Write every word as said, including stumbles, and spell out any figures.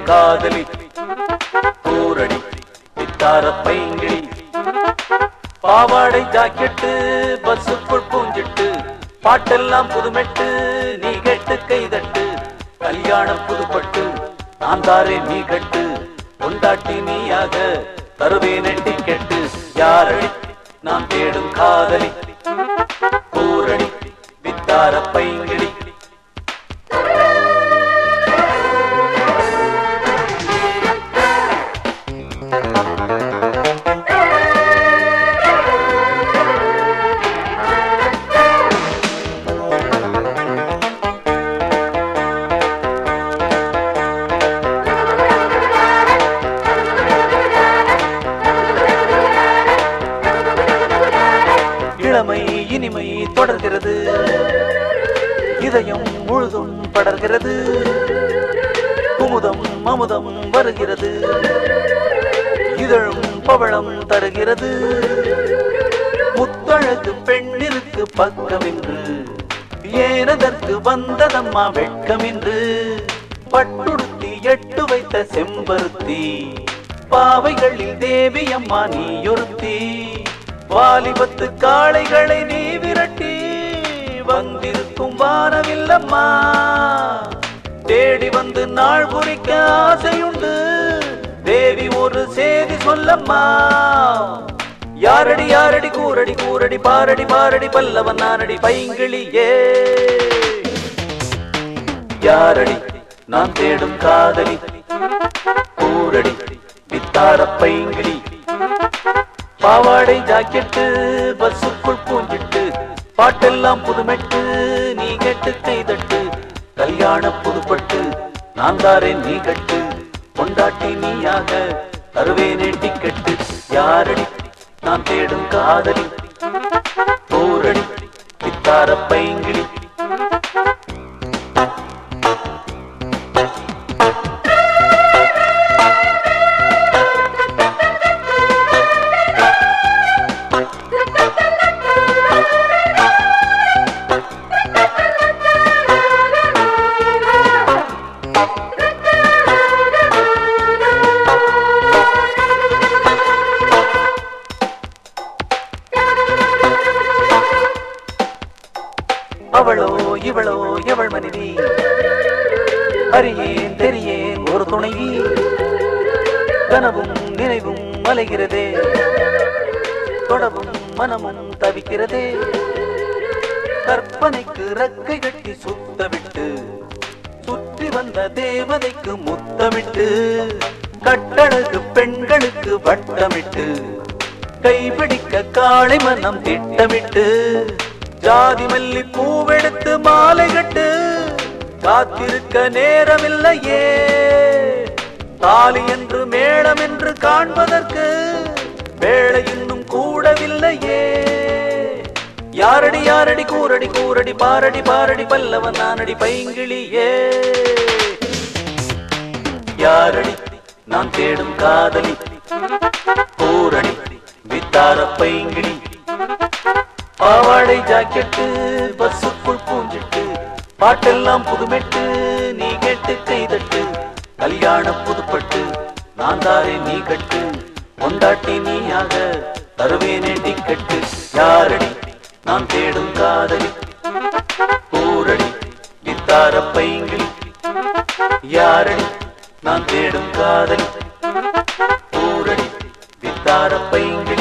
காதலி கூரடி வித்தார பைங்கிழி பாவாடை ஜாக்கெட்டு பஸ்ஸுக்குள் பூஞ்சிட்டு பாட்டெல்லாம் புதுமெட்டு நீ கெட்டு கைதட்டு கல்யாணம் புதுப்பட்டு நான் தாரே நீ கட்டு கொண்டாட்டி நீயாக தருவேன் டிக்கெட்டு யாரடி நான் தேடும் காதலி கூரடி வித்தார பைங்கிழி இளமை இனிமை தொடர்கிறது இதயம் முழுதும் படர்கிறது குமுதம் அமுதம் வருகிறது இதழும் பவளம் தருகிறது முத்தழகு பெண்ணிற்கு பக்கமென்று ஏனதற்கு வந்ததம்மா வெட்கமென்று பட்டுடுத்தி எட்டு வைத்த செம்பருத்தி பாவைகளில் தேவி அம்மா நீயொருத்தி வாலிபத்து காளைகளை நீ விரட்டி வந்திருக்கும் வானவில்லம்மா தேடி வந்து நாள் குறிக்க ஆசையுண்டு தேவி ஒரு செய்தி சொல்லம்மா யாரடி யாரடி கூரடி கூரடி பாரடி பாரடி பல்லவன் நானடி பைங்கிளியே யாரடி நான் தேடும் காதலி கூரடி வித்தார பைங்கிளி பாவாடை ஜாக்கெட்டு பஸ்ஸுக்குள் பூஞ்சிட்டு பாட்டெல்லாம் புதுமெட்டு நீ கெட்டு கைதட்டு கல்யாண புதுப்பட்டு நான் தாரேன் நீ கட்டு கொண்டாட்டி நீயாக தருவேனே டிக்கெட்டு யாரடி நான் தேடும் காதலி கூரடி வித்தார பைங்கிளி அவளோ இவளோ எவள் மனைவி அறியேன் தெரியேன் ஒரு துணைவி கனவும் நினைவும் அலைகிறதே தொடவும் மனமும் தவிக்கிறதே கற்பனைக்கு ரக்கை கட்டி சுத்தவிட்டு சுற்றி வந்த தேவதைக்கு முத்தமிட்டு கட்டழகு பெண்களுக்கு வட்டமிட்டு கைபிடிக்க காளை மனம் திட்டமிட்டு ஜாதி மல்லி பூவெடுத்து மாலை கட்டு காத்திருக்க நேரமில்லையே தாலி என்று மேளம் என்று காண்பதற்கு வேளை இன்னும் கூடவில்லையே யாரடி யாரடி கூரடி கூரடி பாரடி பாரடி பல்லவன் நானடி பைங்கிளியே யாரடி நான் தேடும் காதலி கூரடி வித்தார பைங்கிளி பாவாடை ஜாக்கெட்டு பஸ்ஸுக்குள் பூஞ்சிட்டு பாட்டெல்லாம் புதுமெட்டு நீ கெட்டு கைதட்டு கல்யாண புதுப்பட்டு நான் தாரே நீ கட்டு கொண்டாட்டி நீயாக தருவேனே டிக்கெட்டு யாரடி நான் தேடும் காதலி கூரடி வித்தார பைங்கிளி யாரடி நான் தேடும் காதலி கூரடி வித்தார பைங்கிளி